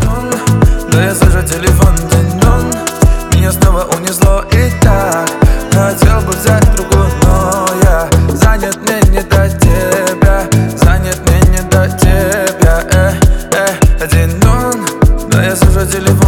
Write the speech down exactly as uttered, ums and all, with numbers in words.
динь-дон, да я слышу телефон динь-дон. Меня снова унесло и так. Хотел бы взять другую, но я занят, мне не до тебя. Занят, мне не до тебя. Э, э, динь-дон, да я слышу телефон.